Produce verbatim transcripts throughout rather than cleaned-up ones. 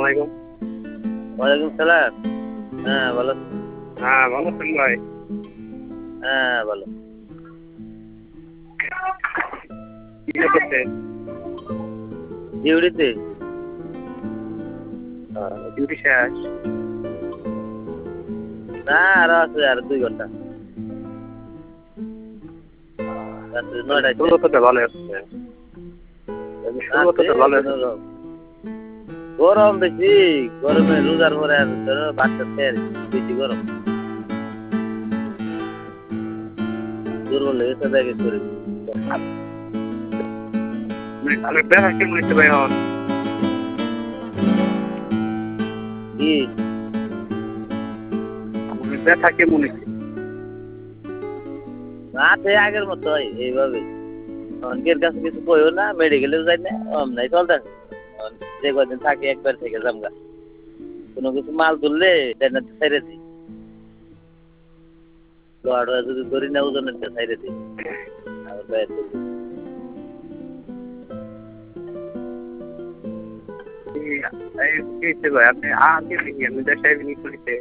আলাইকুম। ওয়ালাইকুম সালাম। হ্যাঁ বলো। হ্যাঁ ভালো আছেন ভাই? হ্যাঁ বলো। কি করতেছেন? ডিউটিতে। ডিউটি শেষ? না আরো আছে আর দুই ঘন্টা। রাত্রে নয়টায় শেষ। শুরুতে ভালো আছে। শুরুতে ভালো আছে। গরম বেশি, গরমে রোজার পরে আর ধরো বাচ্চা খেয়ে বেশি গরম। দুর্বল হয়ে গেছে ব্যাগে করে। আমি ব্যথা কেমন হচ্ছে ভাই এখন? কি? আমি ব্যথা কেমন হচ্ছে? আছে আগের মতো এইভাবে। অনেকের কাছে কিছু কইও না, মেডিকেলেও যাই না, অমনাই চলতেছে। যে কদিন থাকি একবার থেকে জামগা। কোনো কিছু মাল ধরলে ট্রেনের ছেড়ে দিই। লোহাটা যদি ধরি না ওজনের ছেড়ে দিই। আবার বাইরে দিই। ভাই আপনি আগে দেখি আমি দেখাই নি করেছে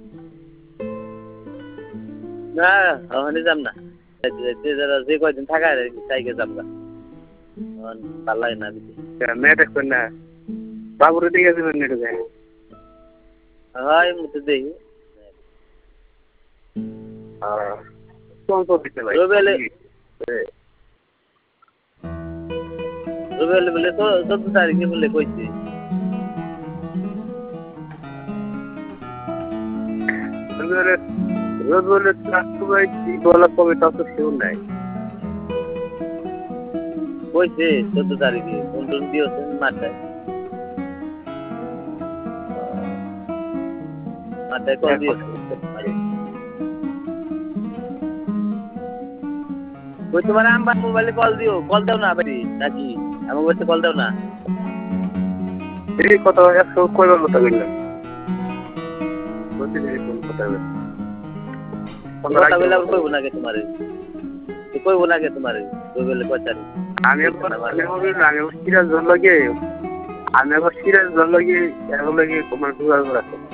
না ওখানে যাম না। যে কয়দিন থাকা চাইকে যাম গা। ভাল লাগে না দিতে। মেয়ে দেখবেন না বাবুরে দিকে যাবেন না ঢুকে হয় মুতে দেখি। কোন পদ্ধতি ভাই? রুবেলে রুবেলে বলে তো চোদ্দ তারিখে বলে কইছি। রুবেলে রুবেলে চাকু ভাই কি বলা কবে তা তো কেউ নাই। কইছে চোদ্দ তারিখে কোন কোন দিয়েছেন মাথায়। মাথায় কল দিয়েছে। ওই তোমার আম্বার মোবাইলে কল দিও, কল দাও না বাড়ি নাকি আমার কাছে কল দাও না। এই কথা একশো কয়বার কথা বললেন? প্রতিদিনই কোন কথা বললেন? কথা বলে আর কইব নাকি তোমারে? কইব নাকি তোমারে? কই বলে কথা নেই। আমি একবার আমি আমি সিরাজ ধর লাগে আমি একবার সিরাজ ধর লাগে এর লাগে তোমার দুয়ার আছে।